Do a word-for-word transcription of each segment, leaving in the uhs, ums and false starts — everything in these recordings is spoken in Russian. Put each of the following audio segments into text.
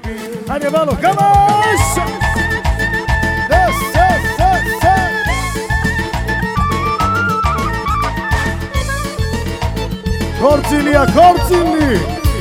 Hadi balon, come on! Yes, yes, yes, yes. Kortili, kortili.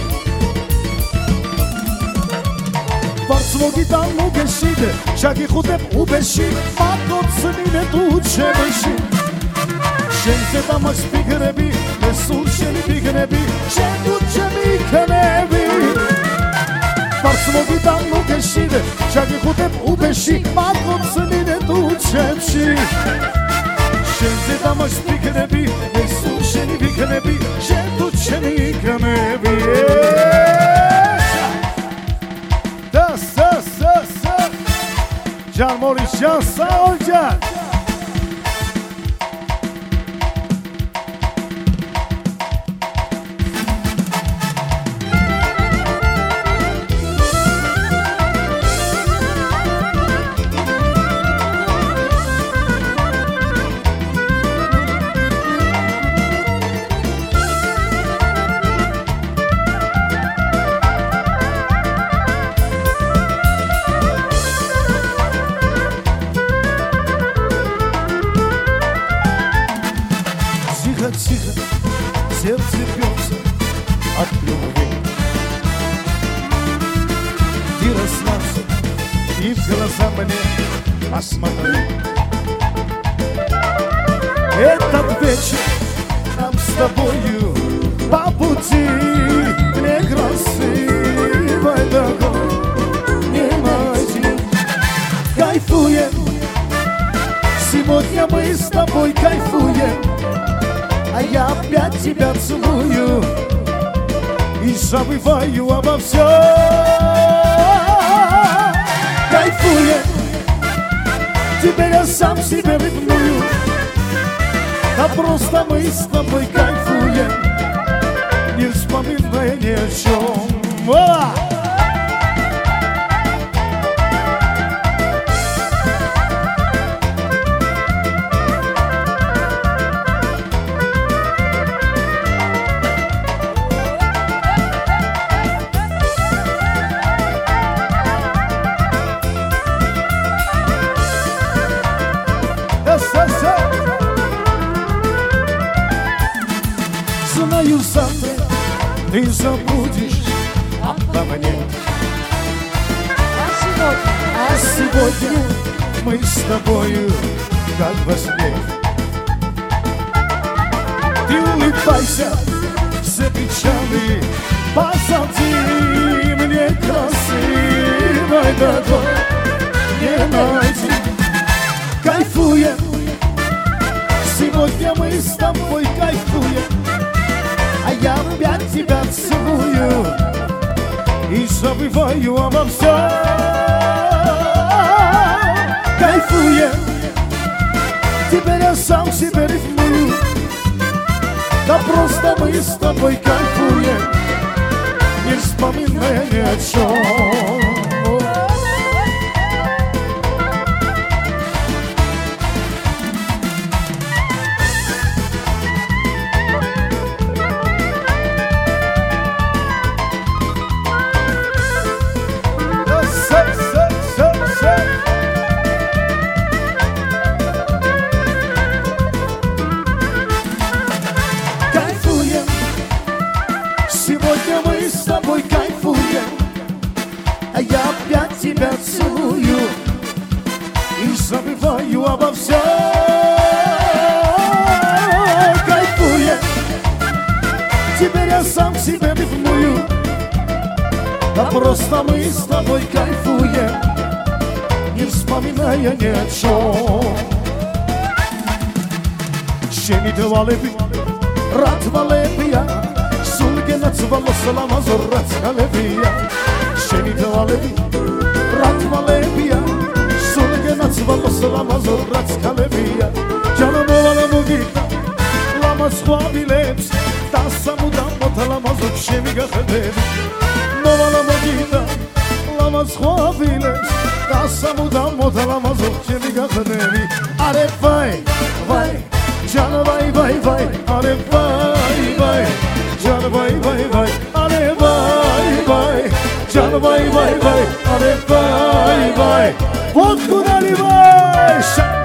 Վարսվոգիտան ու գեշիդը, շագի խուտեպ ու բեշի, մատոցնին է դու չեվեշի Շենցետ ամաչ պիգնեբի, լեսուր շենի պիգնեբի, շենդ ու չեմի կնեբի Վարսվոգիտան ու գեշիդը, շագի խուտեպ ու բեշի, մատոցնին է դու չեվշի Շենցետ ամաչ պիգնեբի, լեսուր շենի պիգնեբի, շենդ ու չեմի կնեբի Can Morris, Can sağ ol Can. Тихо, сердце бьется от любви Ты расслабься и в глаза мне посмотри Этот вечер нам с тобою по пути Мне красивой дорогой не найти Кайфуем, сегодня мы с тобой кайфуем А я опять тебя целую И забываю обо всем Кайфуем Теперь я сам себе ревную Да просто мы с тобой кайфуем Не вспоминая ни о чем а! Знаю, завтра ты забудешь обо мне А сегодня, а сегодня мы с тобою как во сне Ты улыбайся, все печали позади Мне красивой дорогой не найти Кайфуем, сегодня мы с тобой кайфуем А я опять тебя целую И забываю обо всем Кайфуем Теперь я сам себе рифмую Да просто мы с тобой кайфуем Не вспоминая ни о чем Сегодня мы с тобой кайфуем А я опять тебя целую И забываю обо всем Кайфуем Теперь я сам себя ревную Да просто мы с тобой кайфуем Не вспоминая ни о чем Шеми девалеби, рад валебия Нацвало салама зоррац калебия Шени давалеби, рат валебия Сулге нацвало салама зоррац калебия Джана мовала мугита, лама схуабилепс Та самуда мотала мазок шеми гахедеби Мовала мугита, лама схуабилепс Та самуда мотала мазок шеми гахедеbi Аре вай, вай, джана вай, вай, вай Аре вай, вай Can vay vay vay, ale vay vay can vay vay vay, are vay vay. Vodku naливай.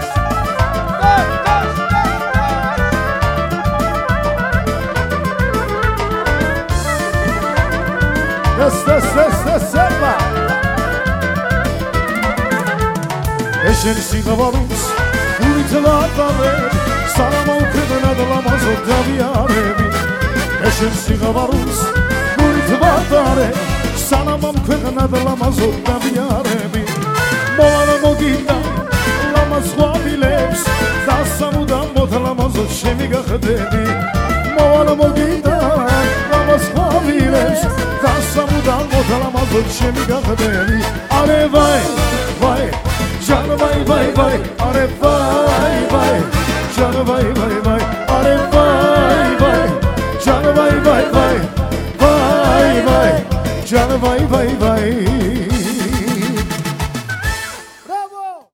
Esta, esta, esta, Eşen sigavarus, uitlatare, Salamau crede de la mazot gaviarevi. Eşen sigavarus, uitlatare, Salamau crede de la mazot gaviarevi. Moana mogita, la mazhuavileps, Da samudam mot la mazot shemiga khadevi. Moana mogita, la mazhuavileps, Da samudam mot la mazot shemiga khadevi. Ale vai, vai. Can vay vay vay, are vay vay. Can vay vay vay, are vay vay. Can vay vay vay, vay vay. Can vay vay vay.